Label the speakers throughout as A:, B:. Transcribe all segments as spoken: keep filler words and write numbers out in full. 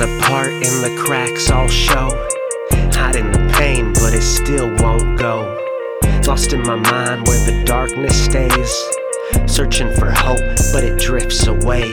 A: apart and the cracks all show. Hiding the pain, but it still won't go. Lost in my mind where the darkness stays. Searching for hope, but it drifts away.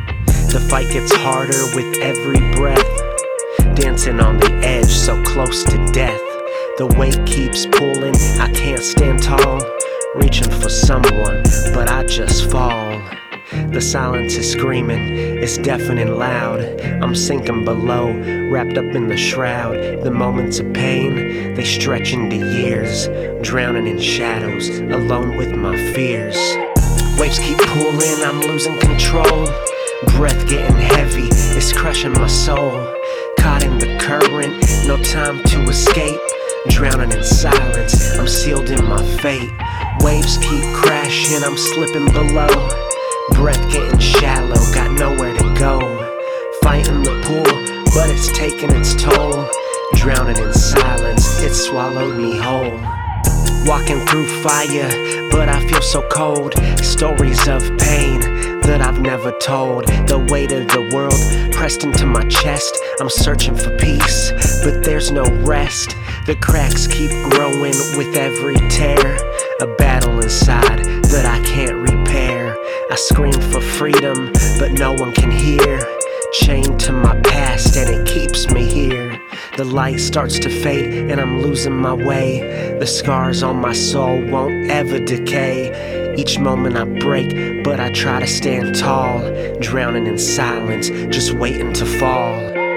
A: The fight gets harder with every breath. Dancing on the edge, so close to death. The weight keeps pulling, I can't stand tall. Reaching for someone, but I just fall. The silence is screaming, it's deafening loud. I'm sinking below, wrapped up in the shroud. The moments of pain, they stretch into years. Drowning in shadows, alone with my fears. Waves keep pulling, I'm losing control. Breath getting heavy, it's crushing my soul. Caught in the current, no time to escape. Drowning in silence, I'm sealed in my fate. Waves keep crashing, I'm slipping below. Breath getting shallow, got nowhere to go. Fighting the pool, but it's taking its toll. Drowning in silence, it swallowed me whole. Walking through fire, but I feel so cold. Stories of pain that I've never told. The weight of the world pressed into my chest. I'm searching for peace, but there's no rest. The cracks keep growing with every tear. A battle inside that I can't repair. I scream for freedom, but no one can hear. Chained to my past and it keeps me here. The light starts to fade and I'm losing my way. The scars on my soul won't ever decay. Each moment I break, but I try to stand tall. Drowning in silence, just waiting to fall.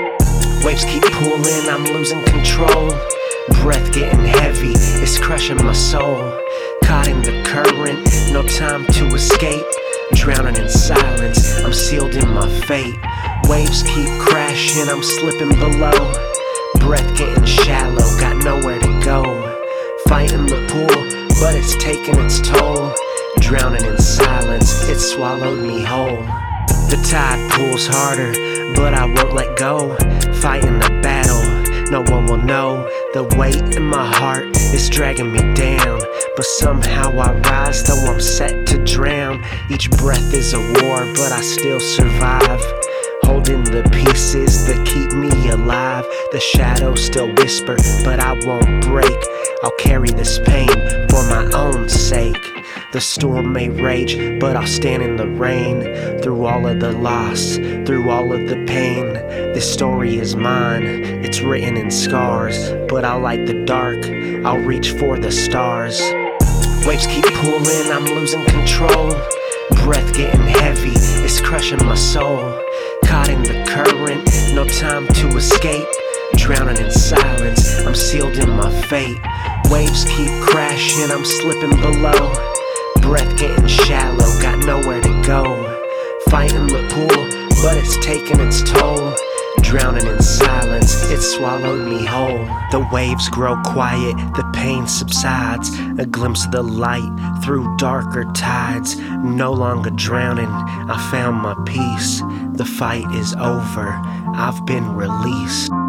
A: Waves keep pulling, I'm losing control. Breath getting heavy, it's crushing my soul. Caught in the current, no time to escape. Drowning in silence, I'm sealed in my fate. Waves keep crashing, I'm slipping below. Breath getting shallow, got nowhere to go. Fighting the pool, but it's taking its toll. Drowning in silence, it swallowed me whole. The tide pulls harder, but I won't let go. Fighting the battle, no one will know. The weight in my heart is dragging me down, but somehow I rise, though I'm set to drown. Each breath is a war, but I still survive. Holding the pieces that keep me alive. The shadows still whisper, but I won't break. I'll carry this pain for my own sake. The storm may rage, but I'll stand in the rain. Through all of the loss, through all of the pain. This story is mine, it's written in scars. But I'll light the dark, I'll reach for the stars. Waves keep pulling, I'm losing control. Breath getting heavy, it's crushing my soul. Caught in the current, no time to escape. Drowning in silence, I'm sealed in my fate. Waves keep crashing, I'm slipping below. Breath getting shallow, got nowhere to go. Fighting the pool, but it's taking its toll. Drowning in silence, it swallowed me whole. The waves grow quiet, the pain subsides. A glimpse of the light through darker tides. No longer drowning, I found my peace. The fight is over, I've been released.